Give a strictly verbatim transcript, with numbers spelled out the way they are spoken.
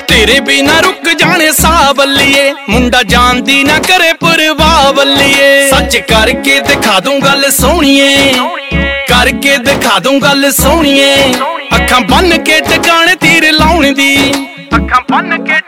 तेरे बिना रुक जाने साह बल्लिए, मुंडा जानदी ना करे परवाह बल्लिए। सच करके दिखा दूं गल सोहणिए, करके दिखा दूं गल सोहणिए। अखां बन के टकाने तीर लाउण दी, अखां बन के